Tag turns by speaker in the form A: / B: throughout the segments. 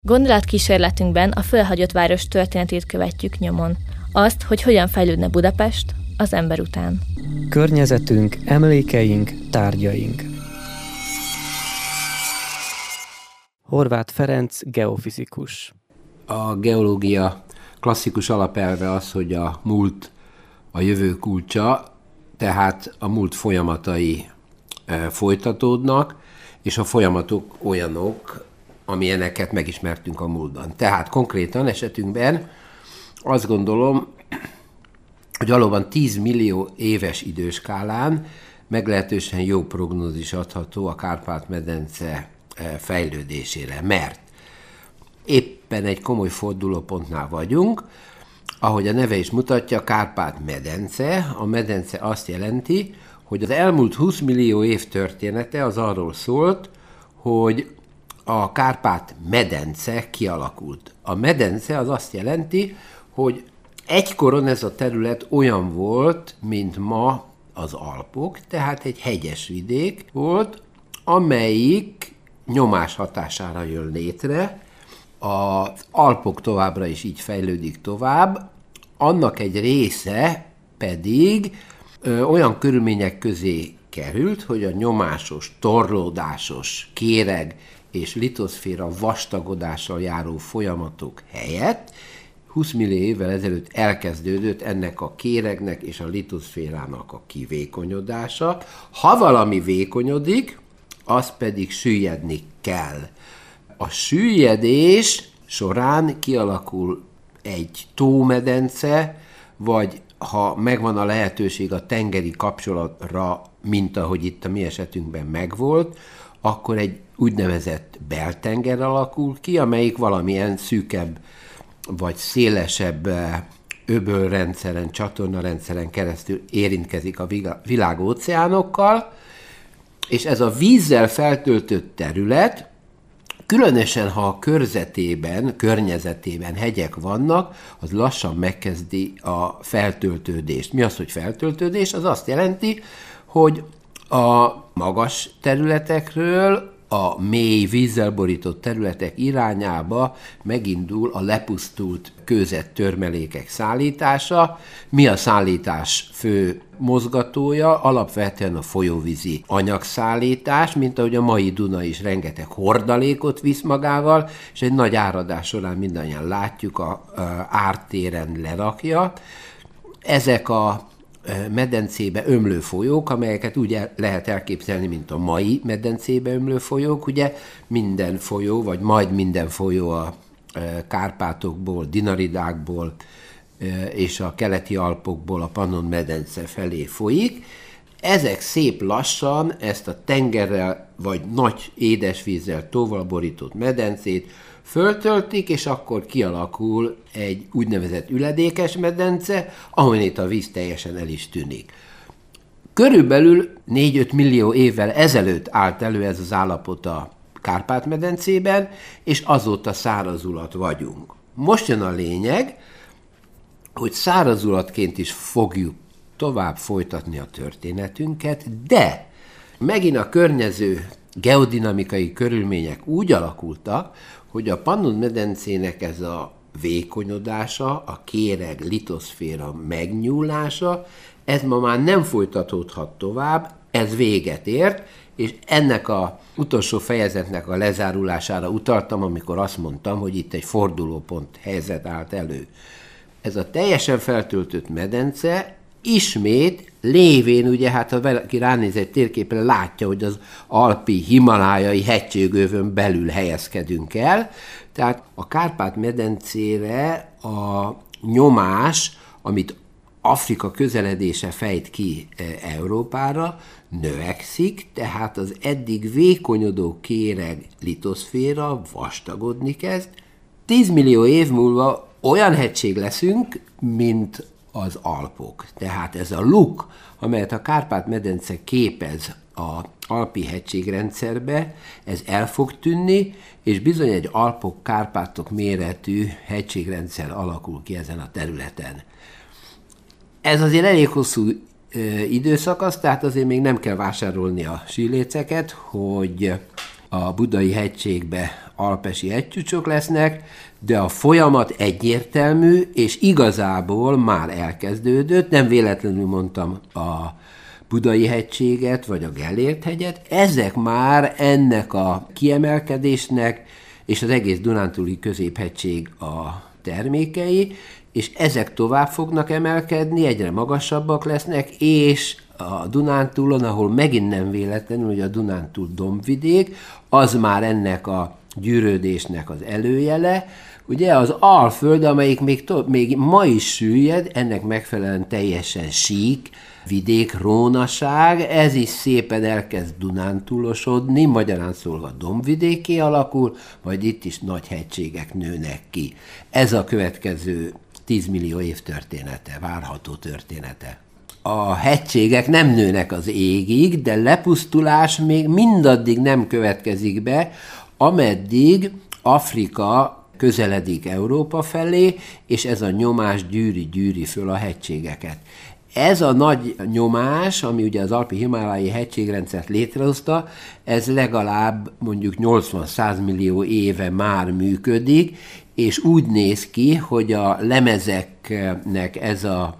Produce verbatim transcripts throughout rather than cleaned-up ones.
A: Gondolatkísérletünkben a fölhagyott város történetét követjük nyomon. Azt, hogy hogyan fejlődne Budapest az ember után.
B: Környezetünk, emlékeink, tárgyaink. Horváth Ferenc, geofizikus.
C: A geológia klasszikus alapelve az, hogy a múlt a jövő kulcsa, tehát a múlt folyamatai folytatódnak, és a folyamatok olyanok, amilyeneket megismertünk a múltban. Tehát konkrétan esetünkben azt gondolom, hogy valóban tíz millió éves időskálán meglehetősen jó prognózis adható a Kárpát-medence fejlődésére, mert éppen egy komoly fordulópontnál vagyunk, ahogy a neve is mutatja, Kárpát-medence. A medence azt jelenti, hogy az elmúlt húsz millió év története az arról szólt, hogy a Kárpát-medence kialakult. A medence az azt jelenti, hogy egykoron ez a terület olyan volt, mint ma az Alpok, tehát egy hegyes vidék volt, amelyik nyomás hatására jön létre. Az Alpok továbbra is így fejlődik tovább, annak egy része pedig ö, olyan körülmények közé került, hogy a nyomásos, torlódásos, kéreg és litoszféra vastagodással járó folyamatok helyett húsz millió évvel ezelőtt elkezdődött ennek a kéregnek és a litoszférának a kivékonyodása. Ha valami vékonyodik, az pedig süllyedni kell. A süllyedés során kialakul egy tómedence, vagy ha megvan a lehetőség a tengeri kapcsolatra, mint ahogy itt a mi esetünkben megvolt, akkor egy úgynevezett beltenger alakul ki, amelyik valamilyen szűkebb vagy szélesebb öbölrendszeren, csatornarendszeren keresztül érintkezik a világóceánokkal, és ez a vízzel feltöltött terület, különösen ha a körzetében, környezetében hegyek vannak, az lassan megkezdi a feltöltődést. Mi az, hogy feltöltődés? Az azt jelenti, hogy a magas területekről a mély vízzel borított területek irányába megindul a lepusztult kőzett törmelékek szállítása. Mi a szállítás fő mozgatója? Alapvetően a folyóvízi anyagszállítás, mint ahogy a mai Duna is rengeteg hordalékot visz magával, és egy nagy áradás során mindannyian látjuk, a, a ártéren lerakja. Ezek a medencébe ömlő folyók, amelyeket úgy lehet elképzelni, mint a mai medencébe ömlő folyók, ugye minden folyó, vagy majd minden folyó a Kárpátokból, Dinaridákból és a keleti Alpokból a Pannon-medence felé folyik. Ezek szép lassan ezt a tengerrel vagy nagy édesvízzel tóval borított medencét föltöltik, és akkor kialakul egy úgynevezett üledékes medence, ahonnét a víz teljesen el is tűnik. Körülbelül négy-öt millió évvel ezelőtt állt elő ez az állapot a Kárpát-medencében, és azóta szárazulat vagyunk. Most jön a lényeg, hogy szárazulatként is fogjuk tovább folytatni a történetünket, de megint a környező geodinamikai körülmények úgy alakultak, hogy a Pannon-medencének ez a vékonyodása, a kéreg litoszféra megnyúlása, ez ma már nem folytatódhat tovább, ez véget ért, és ennek a utolsó fejezetnek a lezárulására utaltam, amikor azt mondtam, hogy itt egy fordulópont helyzet állt elő. Ez a teljesen feltöltött medence ismét lévén, ugye hát ha valaki ránéz egy térképre, látja, hogy az alpi, himalájai hegységövön belül helyezkedünk el. Tehát a Kárpát-medencére a nyomás, amit Afrika közeledése fejt ki Európára, növekszik, tehát az eddig vékonyodó kéreg litoszféra vastagodni kezd. tíz millió év múlva olyan hegység leszünk, mint az Alpok. Tehát ez a luk, amelyet a Kárpát-medence képez az alpi hegységrendszerbe, ez el fog tűnni, és bizony egy Alpok-Kárpátok méretű hegységrendszer alakul ki ezen a területen. Ez azért elég hosszú ö, időszakasz, tehát azért még nem kell vásárolni a síléceket, hogy a Budai hegységbe alpesi hegycsúcsok lesznek, de a folyamat egyértelmű, és igazából már elkezdődött, nem véletlenül mondtam a Budai hegységet, vagy a Gellért hegyet, ezek már ennek a kiemelkedésnek, és az egész dunántúli középhegység a termékei, és ezek tovább fognak emelkedni, egyre magasabbak lesznek, és a Dunántúlon, ahol megint nem véletlenül, hogy a Dunántúl dombvidék, az már ennek a gyűrődésnek az előjele. Ugye az Alföld, amelyik még, to- még ma is süllyed, ennek megfelelően teljesen sík, vidék, rónaság, ez is szépen elkezd dunántúlosodni, magyarán szólva dombvidéké alakul, majd itt is nagy hegységek nőnek ki. Ez a következő tízmillió év története, várható története. A hegységek nem nőnek az égig, de lepusztulás még mindaddig nem következik be, ameddig Afrika közeledik Európa felé, és ez a nyomás gyűri-gyűri föl a hegységeket. Ez a nagy nyomás, ami ugye az alpi-himálai hegységrendszert létrehozta, ez legalább mondjuk nyolcvan-száz millió éve már működik, és úgy néz ki, hogy a lemezeknek ez a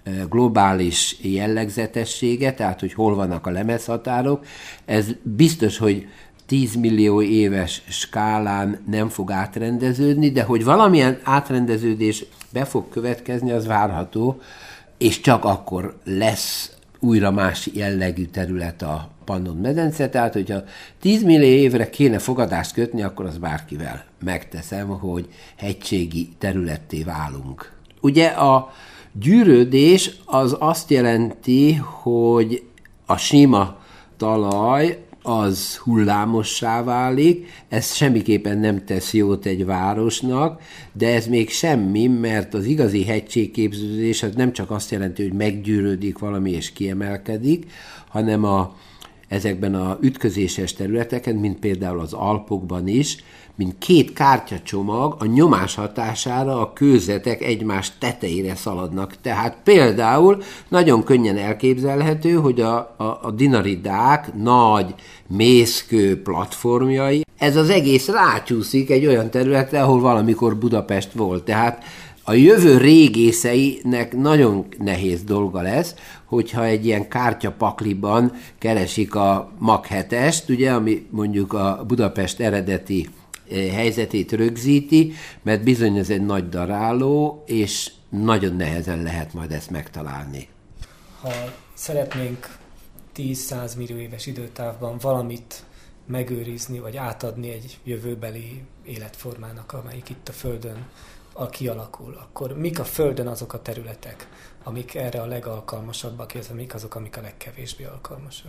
C: globális jellegzetessége, tehát hogy hol vannak a lemezhatárok, ez biztos, hogy tíz millió éves skálán nem fog átrendeződni, de hogy valamilyen átrendeződés be fog következni, az várható, és csak akkor lesz újra más jellegű terület a Pannon-medence, tehát hogyha tíz millió évre kéne fogadást kötni, akkor az bárkivel megteszem, hogy hegységi területté válunk. Ugye a gyűrődés az azt jelenti, hogy a sima talaj az hullámossá válik, ez semmiképpen nem tesz jót egy városnak, de ez még semmi, mert az igazi hegységképződés az nem csak azt jelenti, hogy meggyűrődik valami és kiemelkedik, hanem a, ezekben a ütközéses területeken, mint például az Alpokban is, mint két kártyacsomag a nyomás hatására a kőzetek egymás tetejére szaladnak. Tehát például nagyon könnyen elképzelhető, hogy a, a, a dinaridák nagy mészkő platformjai, ez az egész rácsúszik egy olyan területre, ahol valamikor Budapest volt. Tehát a jövő régészeinek nagyon nehéz dolga lesz, hogyha egy ilyen kártyapakliban keresik a Mach hetest, ugye, ami mondjuk a Budapest eredeti helyzetét rögzíti, mert bizony ez egy nagy daráló, és nagyon nehezen lehet majd ezt megtalálni.
D: Ha szeretnénk tíz-száz millió éves időtávban valamit megőrizni, vagy átadni egy jövőbeli életformának, amelyik itt a Földön a kialakul, akkor mik a Földön azok a területek, amik erre a legalkalmasabbak, illetve mik azok, amik a legkevésbé alkalmasak?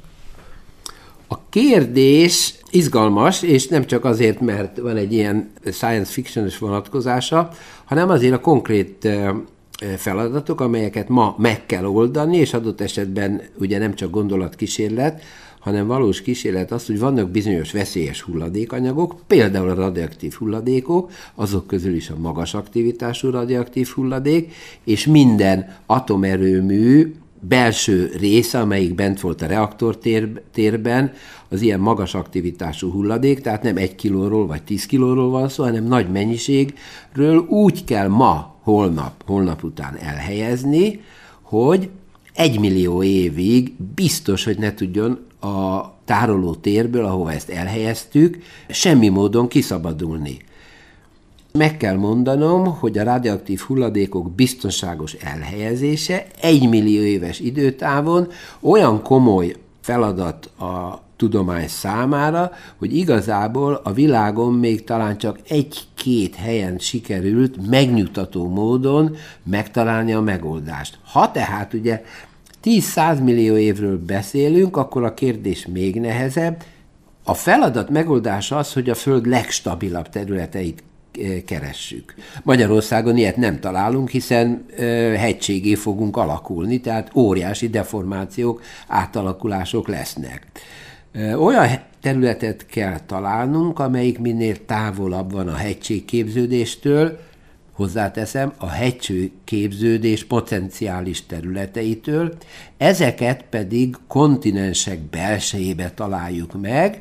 C: A kérdés izgalmas, és nem csak azért, mert van egy ilyen science fiction-ös vonatkozása, hanem azért a konkrét feladatok, amelyeket ma meg kell oldani, és adott esetben ugye nem csak gondolatkísérlet, hanem valós kísérlet az, hogy vannak bizonyos veszélyes hulladékanyagok, például a radioaktív hulladékok, azok közül is a magas aktivitású radioaktív hulladék, és minden atomerőmű belső része, amelyik bent volt a reaktortérben, az ilyen magas aktivitású hulladék, tehát nem egy kilóról vagy tíz kilóról van szó, hanem nagy mennyiségről úgy kell ma, holnap, holnap után elhelyezni, hogy egy millió évig biztos, hogy ne tudjon a tároló térből, ahova ezt elhelyeztük, semmi módon kiszabadulni. Meg kell mondanom, hogy a radioaktív hulladékok biztonságos elhelyezése egy millió éves időtávon olyan komoly feladat a tudomány számára, hogy igazából a világon még talán csak egy-két helyen sikerült megnyugtató módon megtalálni a megoldást. Ha tehát ugye tíz-száz millió évről beszélünk, akkor a kérdés még nehezebb. A feladat megoldása az, hogy a Föld legstabilabb területeit keressük. Magyarországon ilyet nem találunk, hiszen hegységé fogunk alakulni, tehát óriási deformációk, átalakulások lesznek. Olyan területet kell találnunk, amelyik minél távolabb van a hegységképződéstől, hozzáteszem, a hegységképződés potenciális területeitől, ezeket pedig kontinensek belsejébe találjuk meg,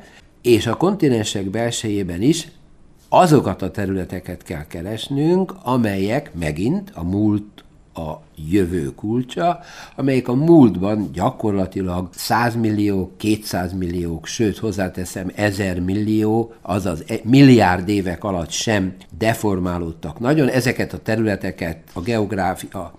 C: és a kontinensek belsejében is azokat a területeket kell keresnünk, amelyek megint a múlt, a jövő kulcsa, amelyek a múltban gyakorlatilag száz millió, kétszáz milliók, sőt hozzáteszem ezer millió, azaz milliárd évek alatt sem deformálódtak nagyon. Ezeket a területeket a geográfia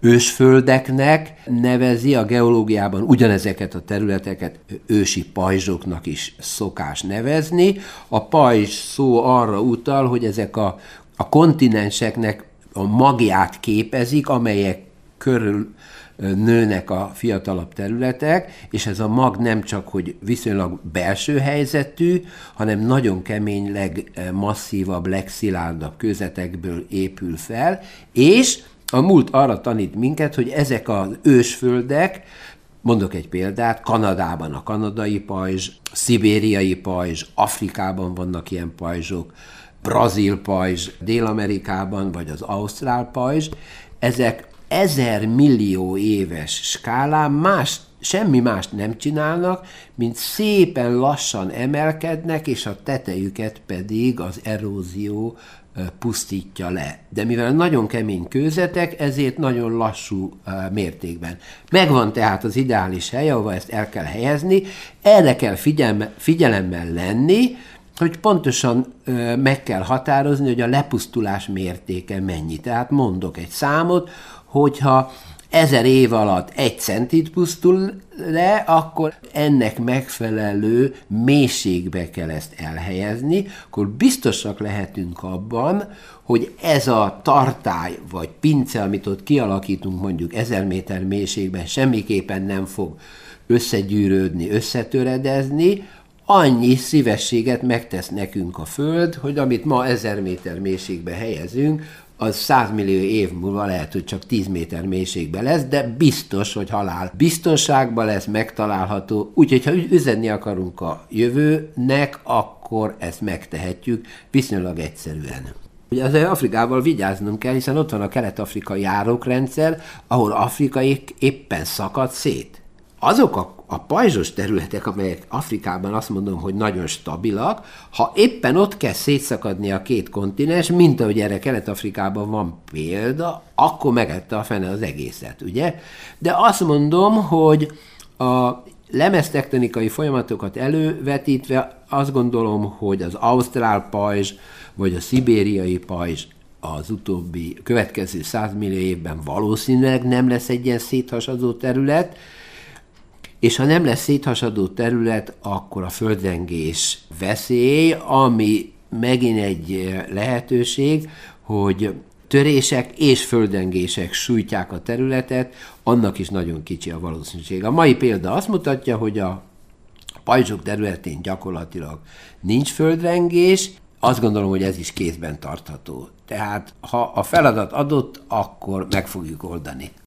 C: ősföldeknek nevezi, a geológiában ugyanezeket a területeket ősi pajzsoknak is szokás nevezni. A pajzs szó arra utal, hogy ezek a, a kontinenseknek a magját képezik, amelyek körül nőnek a fiatalabb területek, és ez a mag nem csak, hogy viszonylag belső helyzetű, hanem nagyon kemény, legmasszívabb, legszilárdabb kőzetekből épül fel, és a múlt arra tanít minket, hogy ezek az ősföldek, mondok egy példát, Kanadában a kanadai pajzs, a szibériai pajzs, Afrikában vannak ilyen pajzsok, brazil pajzs, Dél-Amerikában, vagy az ausztrál pajzs, ezek ezer millió éves skálán más, semmi mást nem csinálnak, mint szépen lassan emelkednek, és a tetejüket pedig az erózió pusztítja le. De mivel nagyon kemény kőzetek, ezért nagyon lassú mértékben. Megvan tehát az ideális hely, ahova ezt el kell helyezni, erre kell figyelme, figyelemmel lenni, hogy pontosan ö, meg kell határozni, hogy a lepusztulás mértéke mennyi. Tehát mondok egy számot, hogyha ezer év alatt egy centit pusztul le, akkor ennek megfelelő mélységbe kell ezt elhelyezni, akkor biztosak lehetünk abban, hogy ez a tartály vagy pince, amit ott kialakítunk mondjuk ezer méter mélységben, semmiképpen nem fog összegyűrődni, összetöredezni, annyi szívességet megtesz nekünk a Föld, hogy amit ma ezer méter mélységbe helyezünk, az száz millió év múlva lehet, hogy csak tíz méter mélységbe lesz, de biztos, hogy halál biztonságban lesz, megtalálható. Úgyhogy, ha üzenni akarunk a jövőnek, akkor ezt megtehetjük viszonylag egyszerűen. Ugye az Afrikával vigyáznunk kell, hiszen ott van a kelet-afrikai járókrendszer, ahol Afrika éppen szakad szét. Azok a, a pajzsos területek, amelyek Afrikában azt mondom, hogy nagyon stabilak, ha éppen ott kell szétszakadni a két kontinens, mint ahogy erre Kelet-Afrikában van példa, akkor megette a fene az egészet, ugye? De azt mondom, hogy a lemeztektonikai folyamatokat elővetítve azt gondolom, hogy az ausztrál pajzs vagy a szibériai pajzs az utóbbi következő száz millió évben valószínűleg nem lesz egy ilyen széthasadó terület, és ha nem lesz széthasadó terület, akkor a földrengés veszély, ami megint egy lehetőség, hogy törések és földrengések sújtják a területet, annak is nagyon kicsi a valószínűség. A mai példa azt mutatja, hogy a pajzsok területén gyakorlatilag nincs földrengés, azt gondolom, hogy ez is kézben tartható. Tehát ha a feladat adott, akkor meg fogjuk oldani.